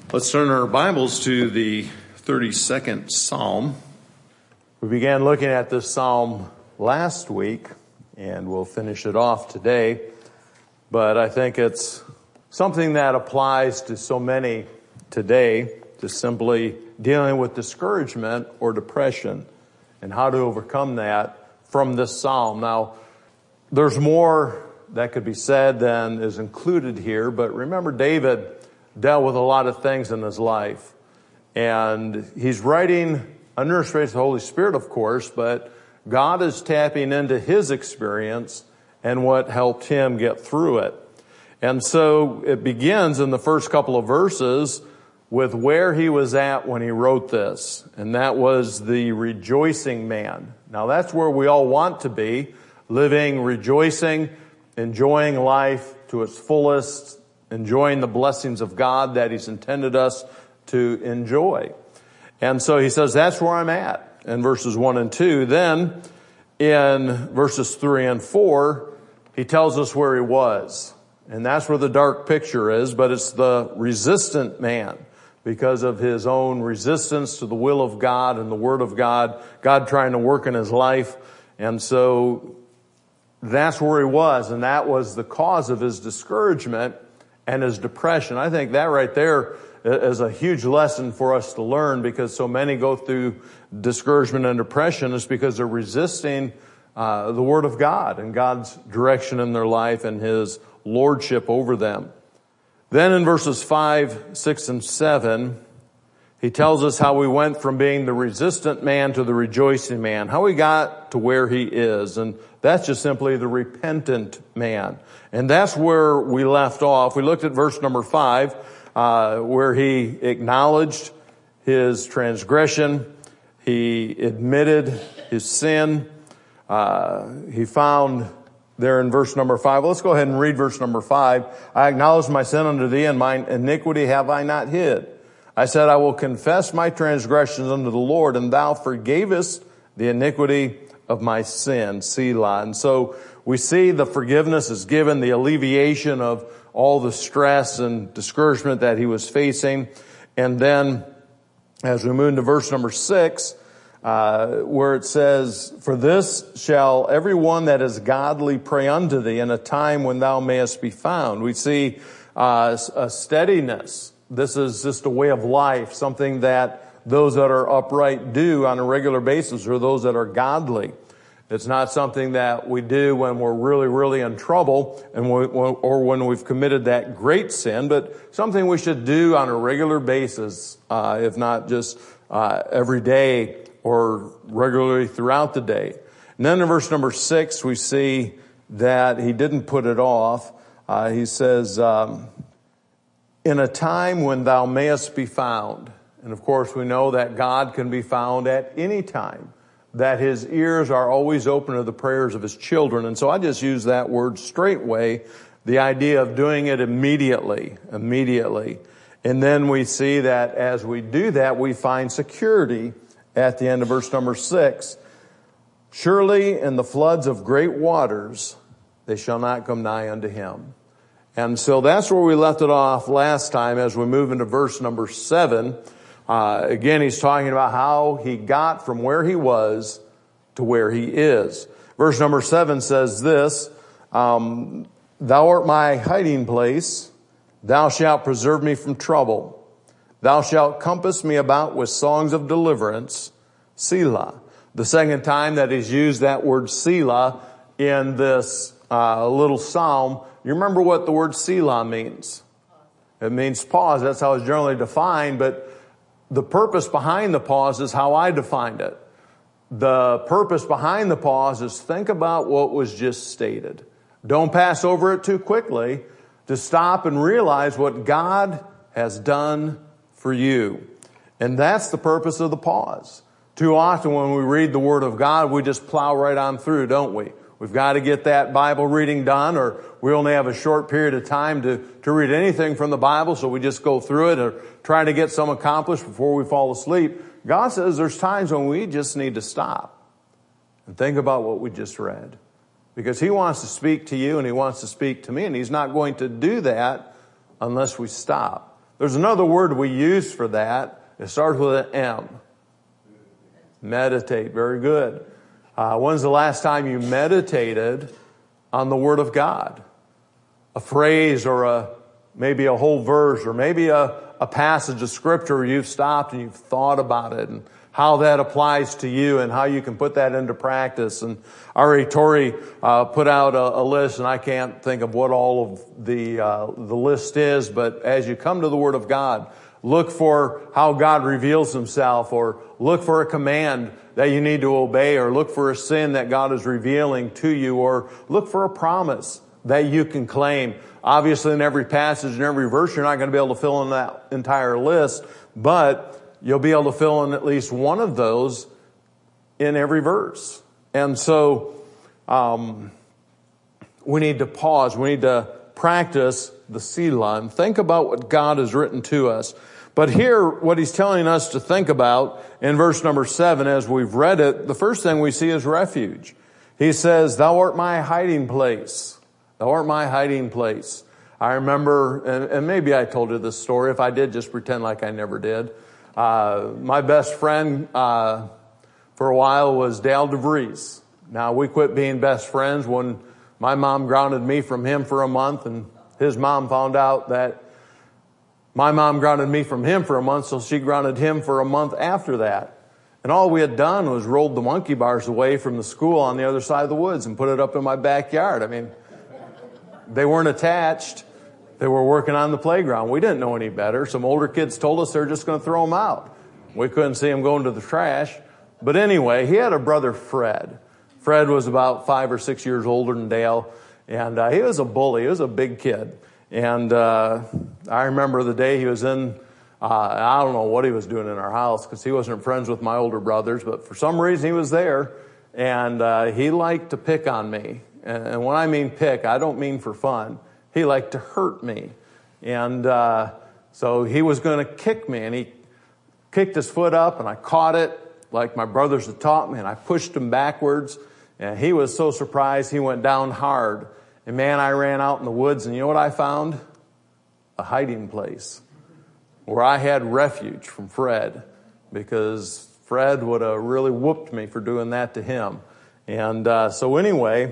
Let's turn our Bibles to the 32nd Psalm. We began looking at this Psalm last week, and we'll finish it off today. But I think it's something that applies to so many today, just simply dealing with discouragement or depression and how to overcome that from this Psalm. Now, there's more that could be said than is included here, but remember David dealt with a lot of things in his life. And he's writing under the inspiration of the Holy Spirit, of course, but God is tapping into his experience and what helped him get through it. And so it begins in the first couple of verses with where he was at when he wrote this. And that was the rejoicing man. Now that's where we all want to be, living, rejoicing, enjoying life to its fullest, enjoying the blessings of God that he's intended us to enjoy. And so he says, that's where I'm at in verses 1 and 2. Then in verses 3 and 4, he tells us where he was. And that's where the dark picture is, but it's the resistant man because of his own resistance to the will of God and the Word of God, God trying to work in his life. And so that's where he was, and that was the cause of his discouragement and his depression. I think that right there is a huge lesson for us to learn, because so many go through discouragement and depression is because they're resisting the Word of God and God's direction in their life and His lordship over them. Then in verses 5, 6, and 7, he tells us how we went from being the resistant man to the rejoicing man, how we got to where he is. And that's just simply the repentant man. And that's where we left off. We looked at verse number 5, where he acknowledged his transgression. He admitted his sin. He found there in verse number 5. Let's go ahead and read verse number 5. I acknowledge my sin unto thee, and mine iniquity have I not hid. I said, I will confess my transgressions unto the Lord, and thou forgavest the iniquity of my sin. Selah. And so we see the forgiveness is given, the alleviation of all the stress and discouragement that he was facing. And then as we move into verse number 6, where it says, for this shall every one that is godly pray unto thee in a time when thou mayest be found. We see a steadiness. This is just a way of life, something that those that are upright do on a regular basis, or those that are godly. It's not something that we do when we're really, really in trouble or when we've committed that great sin, but something we should do on a regular basis, if not just every day or regularly throughout the day. And then in verse number 6, we see that he didn't put it off. He says, in a time when thou mayest be found. And of course we know that God can be found at any time, that his ears are always open to the prayers of his children. And so I just use that word straightway, the idea of doing it immediately. And then we see that as we do that, we find security at the end of verse number 6. Surely in the floods of great waters, they shall not come nigh unto him. And so that's where we left it off last time as we move into verse number 7. Again, he's talking about how he got from where he was to where he is. Verse number 7 says this, thou art my hiding place. Thou shalt preserve me from trouble. Thou shalt compass me about with songs of deliverance. Selah. The second time that he's used that word Selah in this little psalm. You remember what the word Selah means? It means pause. That's how it's generally defined, but the purpose behind the pause is how I defined it. The purpose behind the pause is think about what was just stated. Don't pass over it too quickly. To stop and realize what God has done for you. And that's the purpose of the pause. Too often when we read the Word of God, we just plow right on through, don't we? We've got to get that Bible reading done, or we only have a short period of time to read anything from the Bible, so we just go through it or try to get some accomplished before we fall asleep. God says there's times when we just need to stop and think about what we just read. Because He wants to speak to you and He wants to speak to me, and He's not going to do that unless we stop. There's another word we use for that. It starts with an M. Meditate. Very good. When's the last time you meditated on the Word of God? A phrase or maybe a whole verse or maybe a passage of Scripture where you've stopped and you've thought about it and how that applies to you and how you can put that into practice. And R.A. Torrey put out a list, and I can't think of what all of the list is, but as you come to the Word of God, look for how God reveals Himself, or look for a command that you need to obey, or look for a sin that God is revealing to you, or look for a promise that you can claim. Obviously, in every passage and every verse, you're not going to be able to fill in that entire list, but you'll be able to fill in at least one of those in every verse. And so we need to pause. We need to practice the Selah and think about what God has written to us. But here, what He's telling us to think about in verse number 7, as we've read it, the first thing we see is refuge. He says, "Thou art my hiding place. Thou art my hiding place." I remember, and maybe I told you this story. If I did, just pretend like I never did. My best friend for a while was Dale DeVries. Now, we quit being best friends when my mom grounded me from him for a month, and his mom found out that my mom grounded me from him for a month, so she grounded him for a month after that. And all we had done was rolled the monkey bars away from the school on the other side of the woods and put it up in my backyard. I mean, they weren't attached. They were working on the playground. We didn't know any better. Some older kids told us they're just going to throw them out. We couldn't see them going to the trash. But anyway, he had a brother, Fred. Fred was about 5 or 6 years older than Dale. And he was a bully. He was a big kid. And I remember the day he was in, I don't know what he was doing in our house because he wasn't friends with my older brothers. But for some reason he was there. And he liked to pick on me. And when I mean pick, I don't mean for fun. He liked to hurt me. And so he was going to kick me. And he kicked his foot up, and I caught it like my brothers had taught me, and I pushed him backwards. And he was so surprised, he went down hard. And man, I ran out in the woods, and you know what I found? A hiding place where I had refuge from Fred, because Fred would have really whooped me for doing that to him. And so anyway,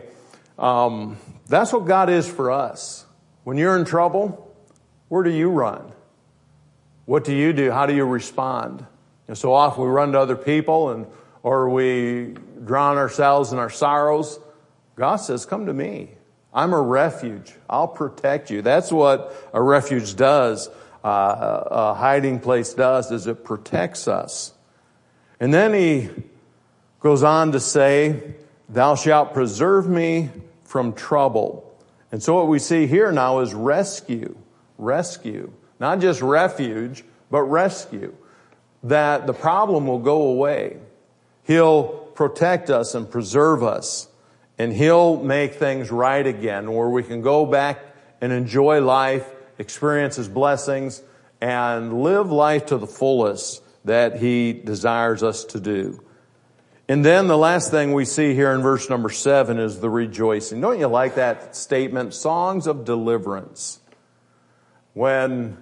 that's what God is for us. When you're in trouble, where do you run? What do you do? How do you respond? And so often we run to other people, or we drown ourselves in our sorrows. God says, "Come to me. I'm a refuge. I'll protect you." That's what a refuge does. A hiding place does, is it protects us. And then he goes on to say, "Thou shalt preserve me from trouble." And so what we see here now is rescue. Rescue. Not just refuge, but rescue. That the problem will go away. He'll protect us and preserve us. And He'll make things right again, where we can go back and enjoy life, experience His blessings, and live life to the fullest that He desires us to do. And then the last thing we see here in verse number 7 is the rejoicing. Don't you like that statement? Songs of deliverance. When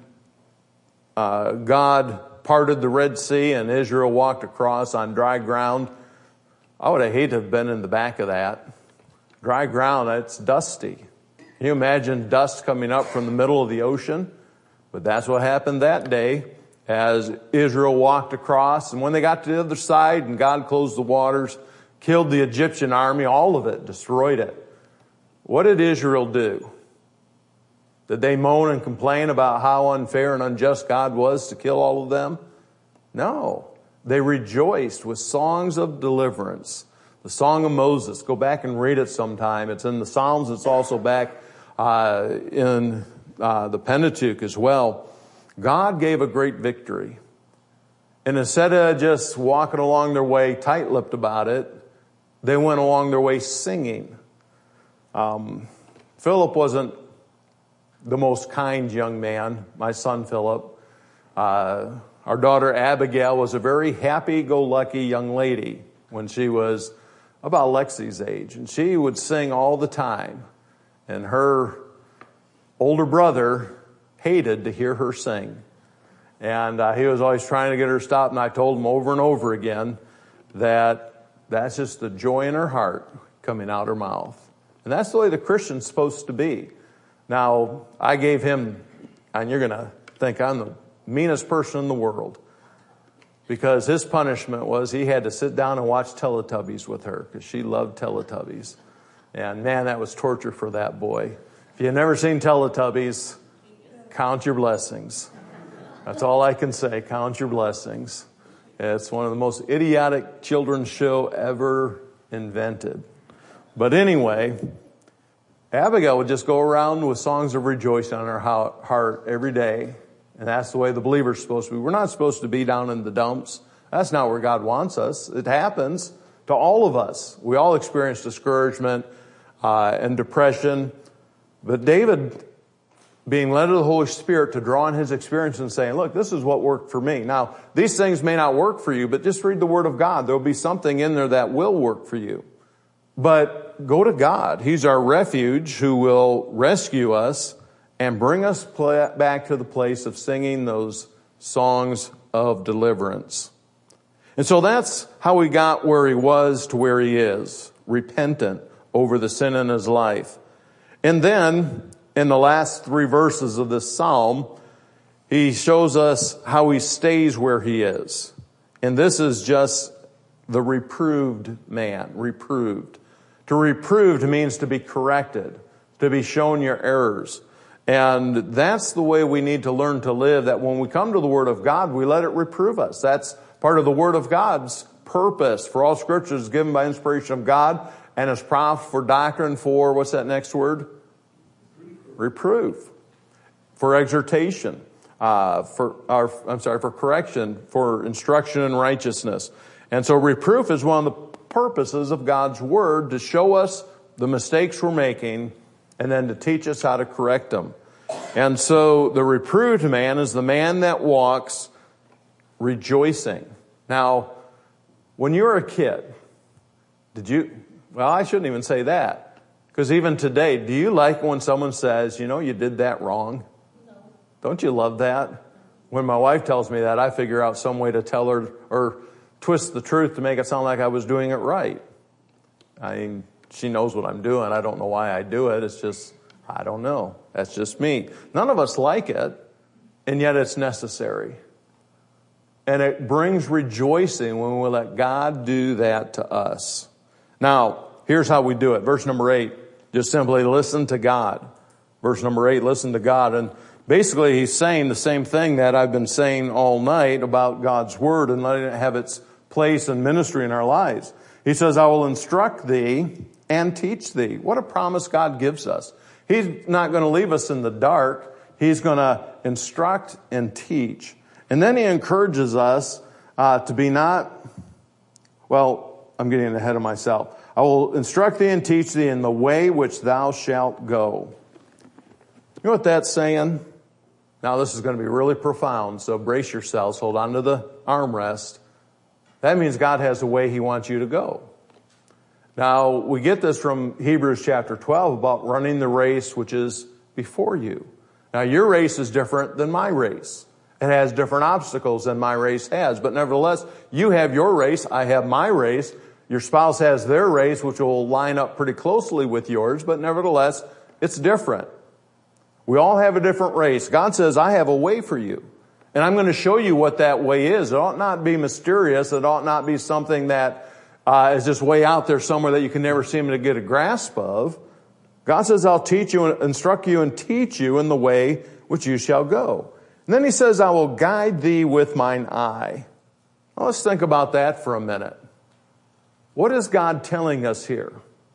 God parted the Red Sea and Israel walked across on dry ground, I would have hated to have been in the back of that. Dry ground, it's dusty. Can you imagine dust coming up from the middle of the ocean? But that's what happened that day as Israel walked across. And when they got to the other side and God closed the waters, killed the Egyptian army, all of it, destroyed it. What did Israel do? Did they moan and complain about how unfair and unjust God was to kill all of them? No. They rejoiced with songs of deliverance. The Song of Moses. Go back and read it sometime. It's in the Psalms. It's also back in the Pentateuch as well. God gave a great victory. And instead of just walking along their way tight-lipped about it, they went along their way singing. Philip wasn't the most kind young man, my son Philip. Our daughter Abigail was a very happy-go-lucky young lady when she was about Lexi's age. And she would sing all the time. And her older brother hated to hear her sing. And he was always trying to get her stopped, and I told him over and over again that that's just the joy in her heart coming out her mouth. And that's the way the Christian's supposed to be. Now, I gave him, and you're going to think I'm the meanest person in the world, because his punishment was he had to sit down and watch Teletubbies with her, because she loved Teletubbies. And man, that was torture for that boy. If you've never seen Teletubbies, count your blessings. That's all I can say. Count your blessings. It's one of the most idiotic children's show ever invented. But anyway, Abigail would just go around with songs of rejoicing on her heart every day. And that's the way the believer's supposed to be. We're not supposed to be down in the dumps. That's not where God wants us. It happens to all of us. We all experience discouragement and depression. But David, being led of the Holy Spirit to draw on his experience and saying, look, this is what worked for me. Now, these things may not work for you, but just read the Word of God. There'll be something in there that will work for you. But go to God. He's our refuge who will rescue us and bring us back to the place of singing those songs of deliverance. And so that's how he got where he was to where he is, repentant over the sin in his life. And then, in the last 3 verses of this psalm, he shows us how he stays where he is. And this is just the reproved man, reproved. To reproved means to be corrected, to be shown your errors. And that's the way we need to learn to live, that when we come to the Word of God, we let it reprove us. That's part of the Word of God's purpose. For all Scripture is given by inspiration of God and is profitable for doctrine, for, what's that next word? Reproof. For exhortation, for correction, for instruction in righteousness. And so reproof is one of the purposes of God's Word, to show us the mistakes we're making and then to teach us how to correct them. And so the reproved man is the man that walks rejoicing. Now, when you were a kid, I shouldn't even say that. Because even today, do you like when someone says, you did that wrong? No. Don't you love that? When my wife tells me that, I figure out some way to tell her or twist the truth to make it sound like I was doing it right. I mean, she knows what I'm doing. I don't know why I do it. It's just, I don't know. That's just me. None of us like it, and yet it's necessary. And it brings rejoicing when we let God do that to us. Now, here's how we do it. Verse number 8. Just simply listen to God. Verse number 8, listen to God. And basically he's saying the same thing that I've been saying all night about God's Word and letting it have its place and ministry in our lives. He says, I will instruct thee and teach thee. What a promise God gives us. He's not going to leave us in the dark. He's going to instruct and teach. And then he encourages us to be I'm getting ahead of myself. I will instruct thee and teach thee in the way which thou shalt go. You know what that's saying? Now this is going to be really profound, so brace yourselves, hold on to the armrest. That means God has a way He wants you to go. Now, we get this from Hebrews chapter 12 about running the race which is before you. Now, your race is different than my race. It has different obstacles than my race has. But nevertheless, you have your race, I have my race. Your spouse has their race, which will line up pretty closely with yours. But nevertheless, it's different. We all have a different race. God says, I have a way for you. And I'm going to show you what that way is. It ought not be mysterious. It ought not be something that is just way out there somewhere that you can never seem to get a grasp of. God says, I'll teach you, instruct you, and teach you in the way which you shall go. And then He says, I will guide thee with mine eye. Well, let's think about that for a minute. What is God telling us here?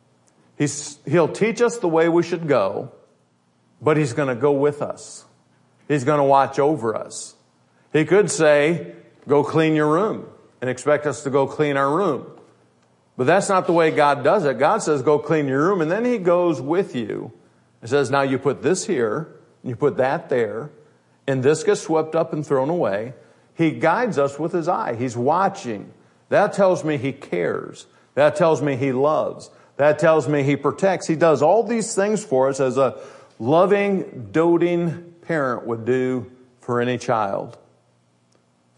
He'll teach us the way we should go, but He's going to go with us. He's going to watch over us. He could say, go clean your room, and expect us to go clean our room. But that's not the way God does it. God says, go clean your room, and then He goes with you. He says, now you put this here, and you put that there, and this gets swept up and thrown away. He guides us with His eye. He's watching. That tells me He cares. That tells me He loves. That tells me He protects. He does all these things for us as a loving, doting parent would do for any child.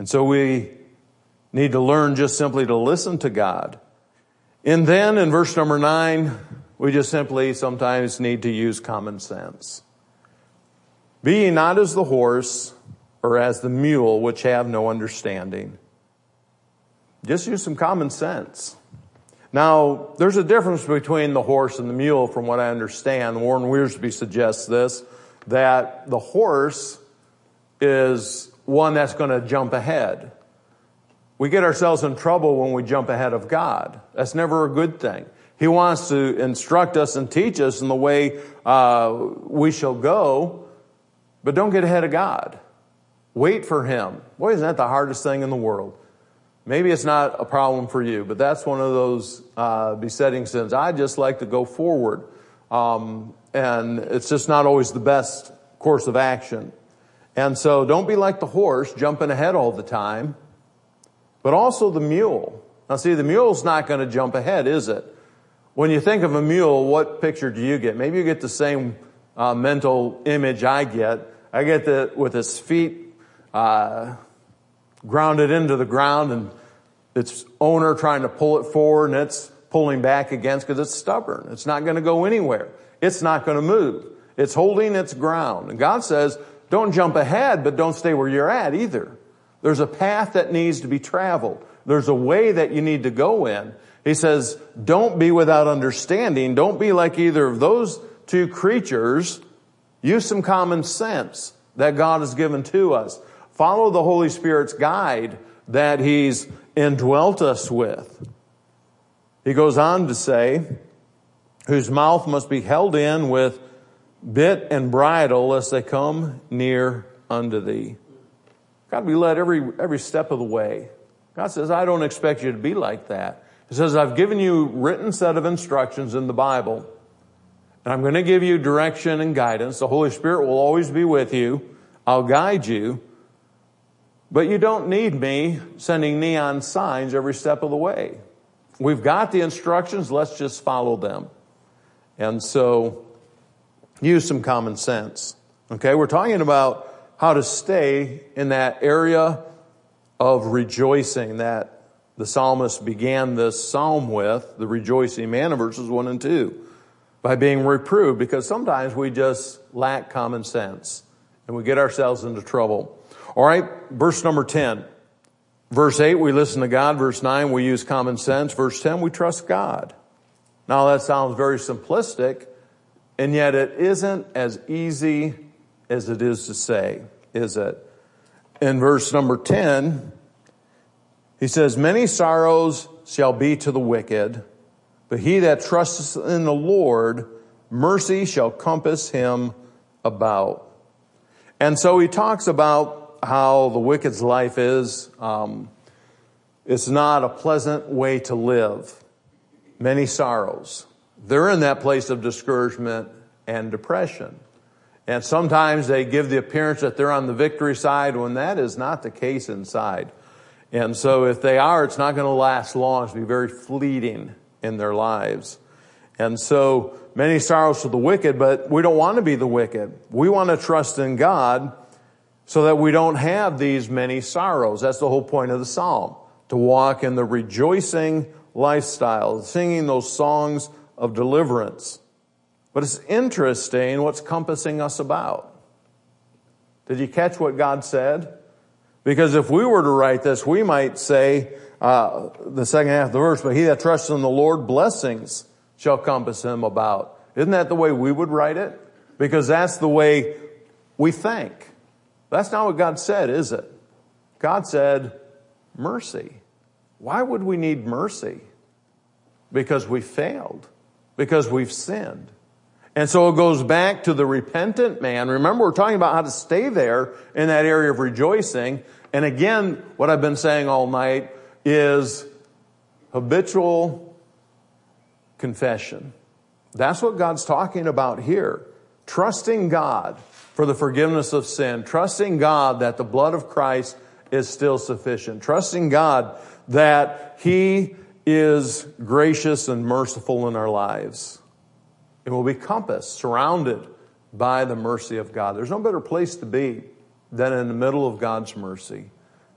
And so we need to learn just simply to listen to God. And then in verse number 9, we just simply sometimes need to use common sense. Be ye not as the horse or as the mule, which have no understanding. Just use some common sense. Now, there's a difference between the horse and the mule from what I understand. Warren Wiersbe suggests this, that the horse is one that's going to jump ahead. We get ourselves in trouble when we jump ahead of God. That's never a good thing. He wants to instruct us and teach us in the way we shall go, but don't get ahead of God. Wait for Him. Boy, isn't that the hardest thing in the world? Maybe it's not a problem for you, but that's one of those besetting sins. I just like to go forward, and it's just not always the best course of action. And so don't be like the horse, jumping ahead all the time, but also the mule. Now see, the mule's not going to jump ahead, is it? When you think of a mule, what picture do you get? Maybe you get the same mental image I get. I get that with its feet grounded into the ground and its owner trying to pull it forward and it's pulling back against because it's stubborn. It's not going to go anywhere. It's not going to move. It's holding its ground. And God says, don't jump ahead, but don't stay where you're at either. There's a path that needs to be traveled. There's a way that you need to go in. He says, don't be without understanding. Don't be like either of those two creatures. Use some common sense that God has given to us. Follow the Holy Spirit's guide that He's indwelt us with. He goes on to say, whose mouth must be held in with bit and bridle lest they come near unto thee. Got to be led every step of the way. God says, I don't expect you to be like that. He says, I've given you a written set of instructions in the Bible, and I'm going to give you direction and guidance. The Holy Spirit will always be with you. I'll guide you. But you don't need me sending neon signs every step of the way. We've got the instructions. Let's just follow them. And so use some common sense. Okay, we're talking about how to stay in that area of rejoicing that the psalmist began this psalm with, the rejoicing man in verses 1 and 2, by being reproved, because sometimes we just lack common sense and we get ourselves into trouble. All right, verse number 10. Verse 8, we listen to God. Verse 9, we use common sense. Verse 10, we trust God. Now that sounds very simplistic, and yet it isn't as easy as it is to say, is it? In verse number 10, he says, many sorrows shall be to the wicked, but he that trusteth in the Lord, mercy shall compass him about. And so he talks about how the wicked's life is. It's not a pleasant way to live. Many sorrows. They're in that place of discouragement and depression. And sometimes they give the appearance that they're on the victory side when that is not the case inside. And so if they are, it's not going to last long. It's going to be very fleeting in their lives. And so many sorrows to the wicked, but we don't want to be the wicked. We want to trust in God so that we don't have these many sorrows. That's the whole point of the psalm, to walk in the rejoicing lifestyle, singing those songs of deliverance. But it's interesting what's compassing us about. Did you catch what God said? Because if we were to write this, we might say, the second half of the verse, but he that trusts in the Lord, blessings shall compass him about. Isn't that the way we would write it? Because that's the way we think. That's not what God said, is it? God said, mercy. Why would we need mercy? Because we failed. Because we've sinned. And so it goes back to the repentant man. Remember, we're talking about how to stay there in that area of rejoicing. And again, what I've been saying all night is habitual confession. That's what God's talking about here. Trusting God for the forgiveness of sin. Trusting God that the blood of Christ is still sufficient. Trusting God that He is gracious and merciful in our lives. It will be compassed, surrounded by the mercy of God. There's no better place to be than in the middle of God's mercy.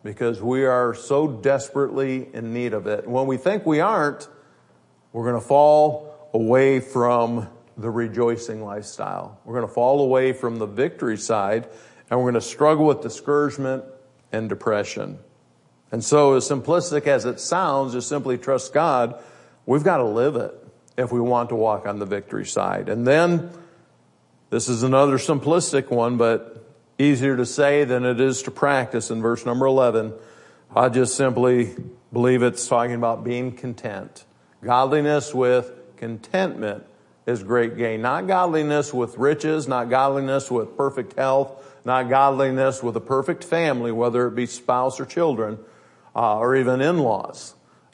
because we are so desperately in need of it. And when we think we aren't, we're going to fall away from the rejoicing lifestyle. We're going to fall away from the victory side, and we're going to struggle with discouragement and depression. And so as simplistic as it sounds, just simply trust God, we've got to live it if we want to walk on the victory side. And then, this is another simplistic one, but easier to say than it is to practice. In verse number 11, I just simply believe it's talking about being content. Godliness with contentment is great gain. Not godliness with riches, not godliness with perfect health, not godliness with a perfect family, whether it be spouse or children, or even in-laws.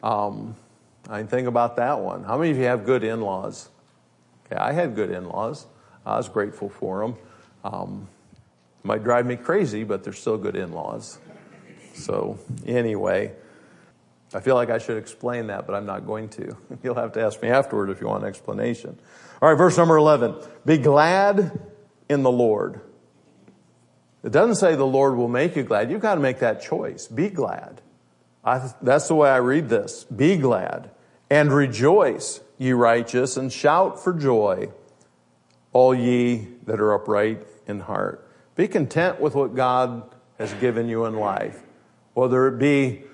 I think about that one. How many of you have good in-laws? Okay, I had good in-laws. I was grateful for them. Might drive me crazy, but they're still good in-laws. So anyway, I feel like I should explain that, but I'm not going to. You'll have to ask me afterward if you want an explanation. All right, verse number 11. Be glad in the Lord. It doesn't say the Lord will make you glad. You've got to make that choice. Be glad. That's the way I read this. Be glad and rejoice, ye righteous, and shout for joy, all ye that are upright in heart. Be content with what God has given you in life, whether it be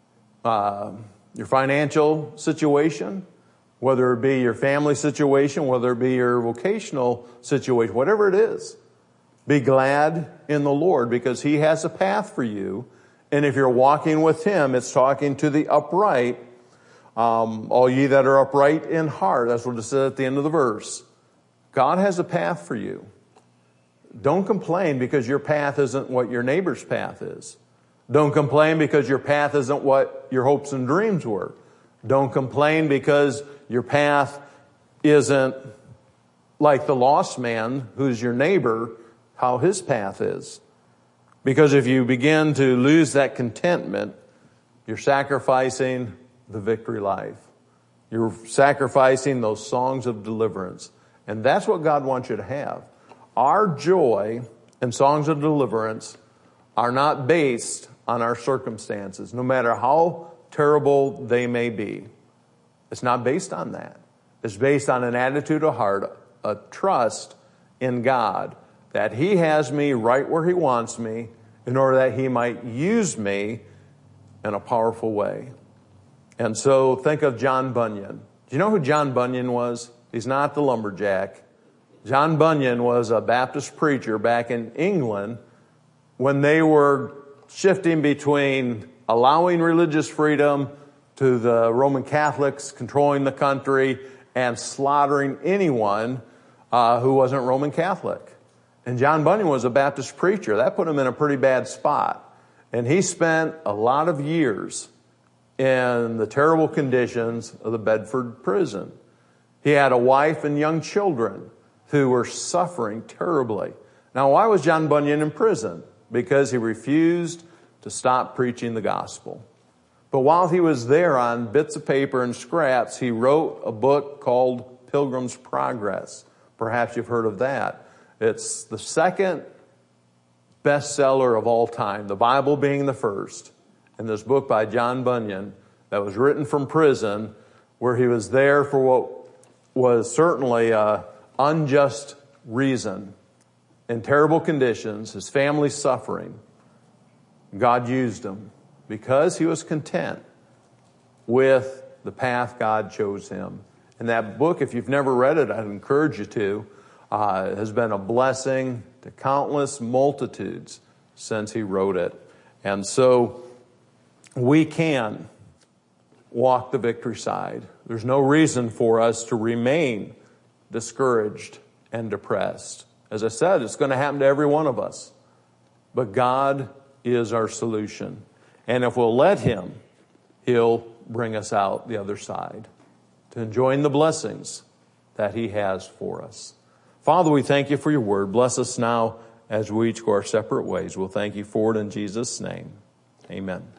your financial situation, whether it be your family situation, whether it be your vocational situation, whatever it is. Be glad in the Lord, because He has a path for you. And if you're walking with Him, it's talking to the upright, all ye that are upright in heart. That's what it says at the end of the verse. God has a path for you. Don't complain because your path isn't what your neighbor's path is. Don't complain because your path isn't what your hopes and dreams were. Don't complain because your path isn't like the lost man who's your neighbor, how his path is. Because if you begin to lose that contentment, you're sacrificing the victory life. You're sacrificing those songs of deliverance. And that's what God wants you to have. Our joy and songs of deliverance are not based on our circumstances, no matter how terrible they may be. It's not based on that. It's based on an attitude of heart, a trust in God, that He has me right where He wants me in order that He might use me in a powerful way. And so think of John Bunyan. Do you know who John Bunyan was? He's not the lumberjack. John Bunyan was a Baptist preacher back in England when they were shifting between allowing religious freedom to the Roman Catholics controlling the country and slaughtering anyone who wasn't Roman Catholic. And John Bunyan was a Baptist preacher. That put him in a pretty bad spot. And he spent a lot of years in the terrible conditions of the Bedford prison. He had a wife and young children who were suffering terribly. Now, why was John Bunyan in prison? Because he refused to stop preaching the gospel. But while he was there on bits of paper and scraps, he wrote a book called Pilgrim's Progress. Perhaps you've heard of that. It's the second bestseller of all time, the Bible being the first. And this book by John Bunyan that was written from prison, where he was there for what was certainly an unjust reason, in terrible conditions, his family suffering. God used him because he was content with the path God chose him. And that book, if you've never read it, I'd encourage you to, has been a blessing to countless multitudes since he wrote it. And so we can walk the victory side. There's no reason for us to remain discouraged and depressed. As I said, it's going to happen to every one of us. But God is our solution. And if we'll let Him, He'll bring us out the other side to enjoying the blessings that He has for us. Father, we thank You for Your word. Bless us now as we each go our separate ways. We'll thank You for it in Jesus' name. Amen.